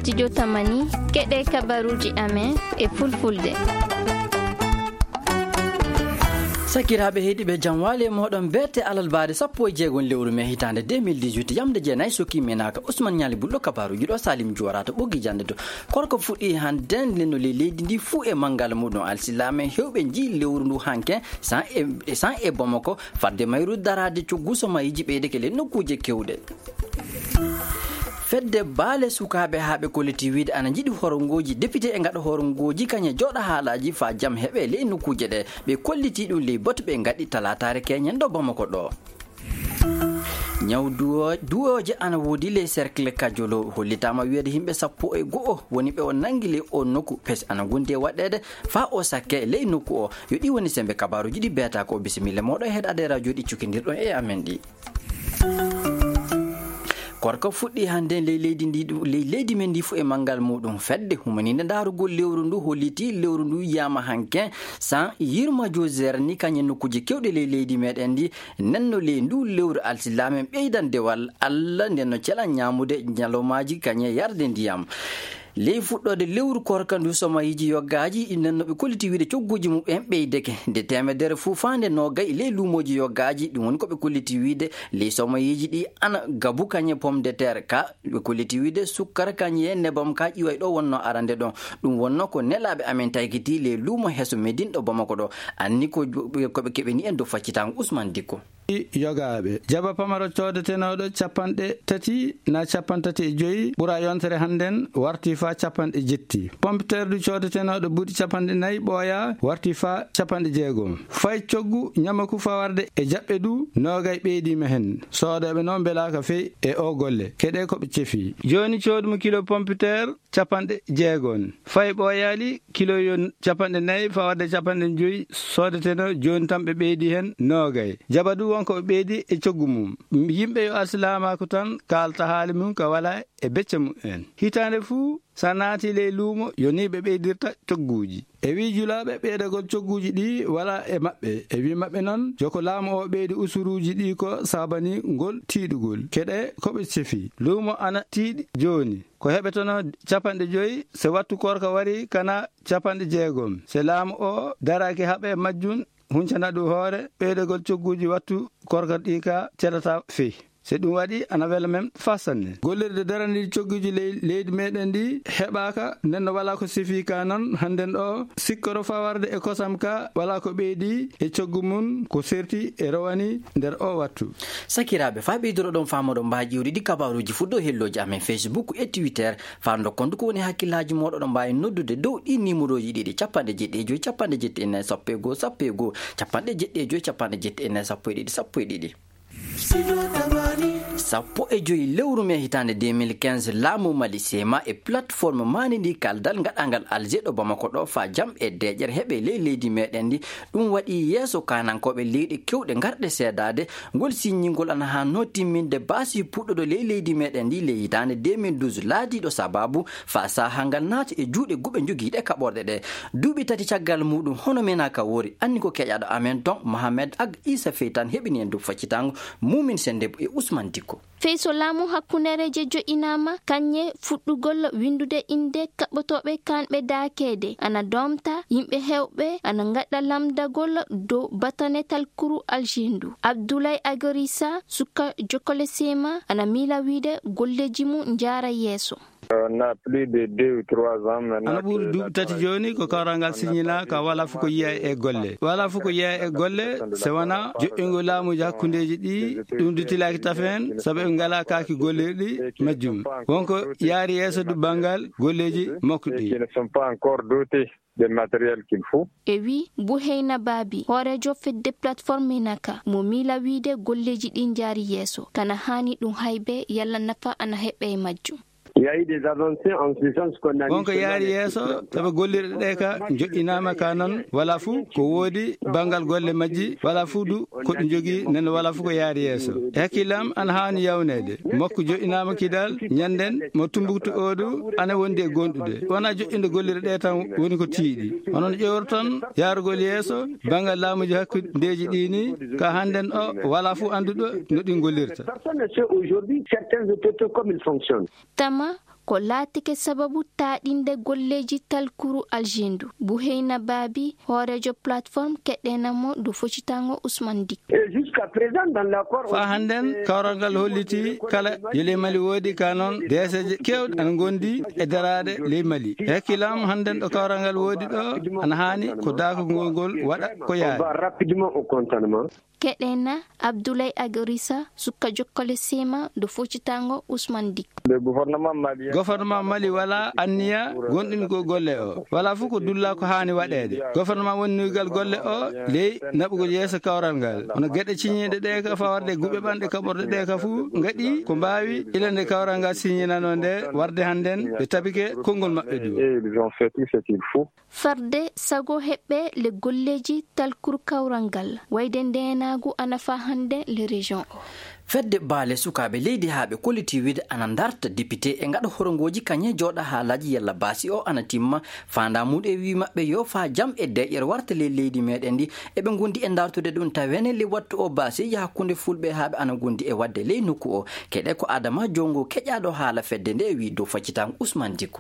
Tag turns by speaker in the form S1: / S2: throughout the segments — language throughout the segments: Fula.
S1: studio Tamani keɗe kabaruji amen e fulfulde.
S2: Sakiraaɓe heeɗiɓe jam waali e moɗon bette alalbaade 16 lewru me hitande 2018 yamde jeenayi sokki menaka Ousmane Ñali Bulɗo kabaruji ɗo Salim Diorata ɓoggi jande to korko fuɗɗi handen leno leydi ndi fuu e mangala muɗum alsilame hewɓe jii lewru ndu hanke san e Bamako fadde mayru darade coggu so mayiji ɓeyde kele nokkuje kewɗe. Fedde baale sukaɓe haaɓe kolliti wiide ana jiɗi horongoji député e ngaɗa horongoji kañe joɗa haalaji fa jam heɓe ley nokkuje ɗe ɓe kolliti ɗum ley boto ɓe gaɗi talatare keñen ɗo Bamako ɗo. Ñaw duwoje ana woodi ley cercle Kajolo hollitama wiide himɓe 11 woni ɓe o nangi ley o nokku pes ana gundi e waɗede fa o sakke ley nokku o yo ɗi woni sembe kabaruji ɗi beta ko bisimilla moɗo e heɗade radio ɗi cukidirɗon e amen ɗi. Korko fuɗɗi hande ley leydi men ndi fu e mangal muɗum fedde humaninde darugol lewru ndu holliti lewru ndu yama hanke san yirma joser ni kañe nokkuje kewɗe ley leydi meɗen ndi nenno ley ndu lewru alsilamen ɓeydandewal Allah ndenno cela ñamude ñalomaji kañe yarde ndiyam. Ley fuɗɗode lewru korka ndu soma yiji yoggaji nenno ɓe kolliti wiide cogguji mumen ɓeydeke nde temedere fuu fande nogay ley lumoji yoggaji ɗum woni ko ɓe kolliti wiide ley soma yiji ɗi ana gabu kañe pomme de terre ka ɓe kolliti wiide sukkara kañe nebam ka ƴiway ɗo wonno arande ɗon ɗum wonno ko nelaɓe amen taykiti ley lumo heso Medine ɗo Bamako ɗo anni koɓe keɓeni en dow faccitango Ousmane Dikko.
S3: Yogaɓe jaba pamaro codetenoɗo 30 na 35 ɓuura yontere hannden warti fa 70 pompiteer du codetenoɗo buuɗi 40 ɓooya warti fa 60 fay coggu ñamaku fawarde e jaɓɓe du nogay ɓeydima hen soodoɓe noon belaka fey e o golle keɗe koɓe cefi joni codumo kilo pompiteer 60 fay ɓooyali kilo yon 40 fawarde 50 sodeteno joni tan ɓe ɓeydi hen nogay jaba du wonko ɓe ɓeydi e coggu mum yimɓe yo alsilamako tan kalta haali mum ka wala e becce mumen hitande fuu sa naati ley luumo yoni ɓe ɓeydirta cogguji e wi julaɓe ɓeydagol cogguji ɗi wala e maɓɓe e wi maɓɓe noon joko laamu o ɓeydi usuruji ɗi ko sabani ngol tiiɗugol keɗe koɓe cefi luumo ana tiiɗi joni ko heɓetono 50 so wattu korka wari kana 60 so laamu o daraki haɓe majjum huncana ɗum hoore ɓeydagol cogguji wattu korka ɗi ka celata fey so ɗum waɗi ana wela men fasanne gollirde daraniɗi cogguji leydi meɗen ndi heɓaka nenno wala ko sifi ka noon hannden ɗo sikkoro fawarde e kosam ka wala ko ɓeydi e coggu mum ko serti e rowani nder o wattu.
S2: Sakiraɓe fa ɓeydoro ɗon famoɗo mbaji iwri ɗi kabaruji fuɗɗo helloji amen Facebook e Twitter fa dokkondu ko woni hakkillaji moɗo ɗo mbawi noddude dow ɗi numéroji ɗiɗi 75 71 11 11 75 71 15 lewru me hitande 2015 laamu Mali sema e plateforme mani ndi kaldal gaɗangal Alger ɗo Bamako ɗo fa jam e deƴere heɓe ley leydi meɗen ndi ɗum waɗi yeeso kanankoɓe leyɗe kewɗe garɗe seedade ngol signingol ana ha notimminde basi puɗɗoɗo ley leydi meɗen ndi ley hitande 2012 laadiɗo sababu fa saha ngal naati e juuɗe guɓe jogiiɗe kaɓorɗe ɗe duuɓi tati caggal muɗum hono menaka wori anni ko keƴaɗo amen ton Mohamed Ag Issa Feytan heɓini en dow faccitango mumin sendebo e Ousmane Dikko.
S1: Feyso laamu hakkunereje jo'inama kanye fuɗɗugol windude inde kaɓɓotoɓe kanɓe daakede ana domta yimɓe hewɓe ana gaɗa lamdagol dow batane talkuru algendu Abdoulaye Agorissa suka jokole sema ana mila wiide golleji mum jara yeeso.
S4: On a plus de 2 ou 3 ans maintenant.
S3: Ana ɓuri duuɓi tati joni ko kawrangal signina ka wala fu ko yiya e golle wala fu ko yiya e golle se wona joƴƴingo laamuji hakkundeji ɗi ɗum dutilaki tafen saabu en ngala kaaki gollirɗi majjum wonko yaari yeeso du banggal golleji makkuɗi
S4: ne sont pas encore dotés de matériel qu'il faut.
S1: E wi Bouheyna Babi horejo fedde plateforme menaka mo mila wiide golleji ɗi jaari yeeso kana hani ɗum haybe yalla nafa ana heɓe e majjum.
S4: Il y a eu des avancées en ce sens qu'on a
S3: wonko yaari yeeso sabu gollirɗe ɗe ka joƴƴinama ka noon wala fuu ko woodi bangal golle majji wala fuu du ko ɗi jogii nen wala fuu ko yaari yeeso e hakkillam ana haani yawnede makko joƴƴinama kidal ñanden mo Tumbuktu oɗo ana wondi e gonɗude wona joƴƴinde gollirɗe ɗe tan woni ko tiiɗi onon ƴewroton yaarugol yeeso bangal laamuji hakkundeji ɗini ka hannden o wala fuu anduɗo no ɗi gollirta
S1: tama ko laatike sababu taɗinde golleji talkuru aljendu. Buheyna Babi horejo plateforme keɗenamo do focitango Ousmane Dicko.
S3: fa handen kawrangal holliti kala yele Mali wodi kanon deseje kewɗe an gondi e darade ley Mali. Hakkilam handen ɗo kawrangal wodi ɗo ana hani ko daako ngol waɗa ko yaari.
S1: Keɗena Abdoulaye Agrissa sukka jokkole sema do focitango Ousmane Dicko.
S3: Gouvernement Mali wala anniya gonɗingo golle o wala fu ko dulla ko hani waɗede. Gouvernement wonnigal golle o ley naɓugol yeeso kawral ngal ono gueɗe ciñiɗe ɗe ka fawarde guɓe ɓanɗe kaɓorde ɗe ka fu gaɗi ko mbawi ilande kawral ngal siñinano nde warde hannden ɓe tabike konngol maɓɓe du.
S1: Farde sago heɓɓe le golleji talkuru kawral ngal wayde ndenagu anafa hande le région o.
S2: fedde baale sukaɓe leydi haaɓe kolliti wiide ana darta député e ngaɗa horongoji kañe jooɗa haalaji yalla baasi o ana timma fandamuɗe wi maɓɓe yo fa jam e deƴƴere warta le leydi meɗen ndi eɓe gondi e dartude ɗum tawene le wattu o baasiji hakkunde fulɓe haaɓe ana gondi e wadde ley nokku o keɗe ko Adama Jongo keƴaɗo haala fedde nde wi dow faccitan Ousmane Dicko.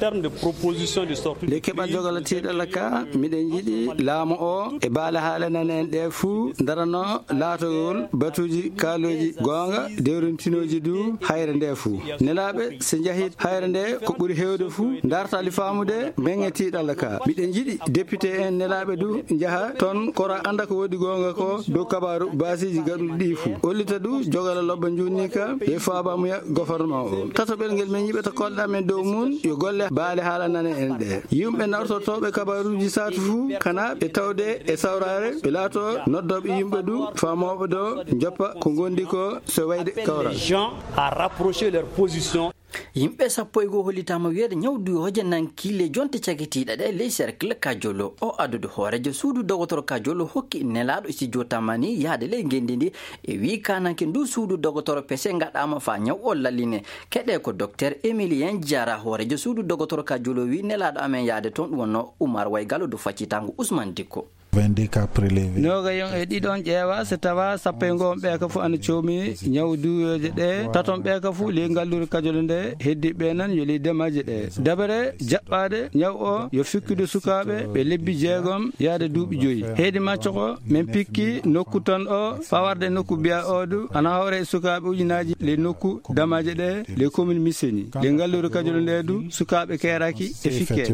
S3: nde keɓa jogalotiɗala ka miɗen jiiɗi laamu o e baale haalanane en ɗe fuu darano laatogol batuji kaaloji gonga dewrintinoji du hayre nde fuu nelaɓe so jahi hayre nde ko ɓuuri hewde fuu dartali famude meŋetiɗalla ka miɗen jiiɗi député en nelaɓe du jaaha toon kora anda ko woodi gonga ko dow kabaru basiji gaɗuɗi ɗi fuu ollita du jogala lobba junni ka e fabamuya gouvernement o tatoɓel ngel min yiɓeta kolɗa men dow mun yo golle baale haalanane en ɗe yimɓe nartotoɓe kabaruji satu fuu kana ɓe tawde e sawrare ɓe laato noddoɓe yimɓe du famoɓe do joppa ko gondi ko so wayde kawral
S5: à rapprocher leur position.
S2: yimɓe 11 hollitama wiyeede ñawdu hojananki le jonte cagitiɗa ɗe ley cercle Kajolo o adude hoorejo suudu dogotoro Kajolo hokki nelaɗo studio tamani yaade ley gendi ndi e wi kananke ndu suudu dogotoro pese gaɗama fa ñaw o lalline keɗe ko docteur Emilien Diara hoorejo suudu dogotoro Kajolo wi nelaɗo amen yaade toon ɗum wonno Oumar Waygallo do faccitango Ousmane Dicko.
S3: noga yon e ɗiɗon ƴeewa so tawa sappo e goon ɓe ka fu ana coomi ñaw duyoje ɗe taton ɓe ka fu ley ngalluru Kajolo nde heddiɓe nan yo ley demaji ɗe dabare jaɓɓade ñaw o yo fikkude sukaɓe ɓe lebbi 6 yaade duuɓi 5 heedi macco ko min pikki nokku ton o fawarde nokku biya odu ana hawre sukaɓe ujunaji ley nokku damaji ɗe ley commune Misseni ley ngalluru Kajolo nde du sukaɓe keraki e fikke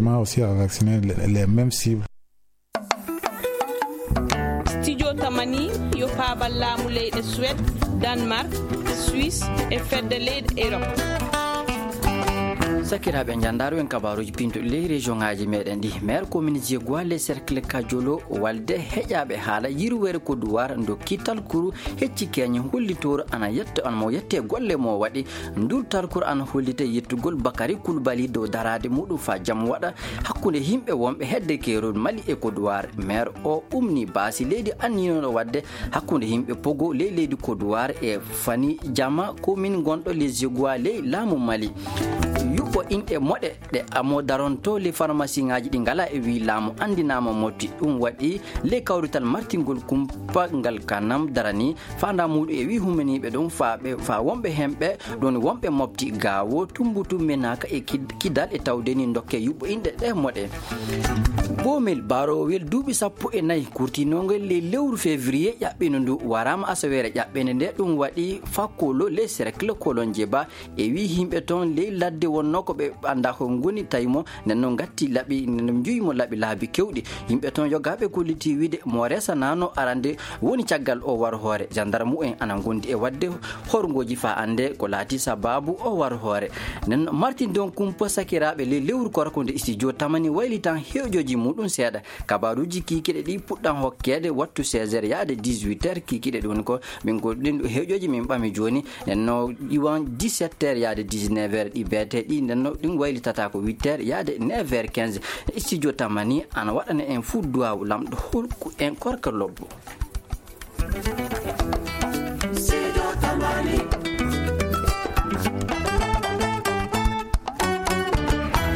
S6: studio tamani yo paabal laamu leyɗe Suède, Danemark, Suisse e fedde leyɗe Europe.
S2: sakiraɓe jandaru en kabaruji pinto ley région ngaji meɗen ɗi maire commune Diegois le cercle Kajolo walde heƴaɓe haala yirwere ko duwar dokki talkuru hecci keñe hollitoro ana yetta an mo yette golle mo waɗi ndul talkuru ana hollite yettugol Bakary Coulibaly dow darade muɗum fa jaam waɗa hakkude himɓe wonɓe hedde kerol Mali e ko duwar maire o umni baasi leydi anninoɗo wadde hakkude himɓe pogo ley leydi ko duwar e fani jama commune gonɗo les Diegois ley laamu Mali yuɓɓo inɗe moɗe ɗe amo daronto le pharmacie ngaji ɗi ngala e wi laamu andinama motti ɗum waɗi le kawrital martingol kumpagal kanam darani fanda muɗum e wi humaniɓe ɗum fa wonɓe hemɓe ɗon wonɓe mofti gawo tumbutu menaka e kidal e tawdeni dokke yuɓɓo inɗe ɗe moɗe bomel barowel duuɓi 14 kurtinogel le lewru février ƴaɓɓino ndu warama asawere ƴaɓɓene nde ɗum waɗi fakkolo le cercle Kolon Djeba e wi himɓe toon ley ladde wonno ko ɓe anda ko goni tawimo nen noon gatti laaɓi nen juyimo laaɓi laabi kewɗi yimɓe toon yogaɓe kolliti wiide mo resanano arande woni caggal o war hoore gendarme en ana gondi e wadde horgoji fa ande ko laati sababu o war hoore nen Martin don kumpa sakiraɓe le lewru korkonde studio tamani waylitan hewjoji muɗum seeɗa kabaruji kikiɗe ɗi puɗɗan hokkede wattu 16h yaade 18h kikiɗe ɗum ko min goɗɗin hewjoji min ɓami joni nenno iwan 17h yaade 19h ɗi beete ɗi nenno ɗin waylitata ko 8h yaade 9h15 studio tamani ana waɗana en fuu duwaw lamɗo holku en korka lobbo. Studio Tamani.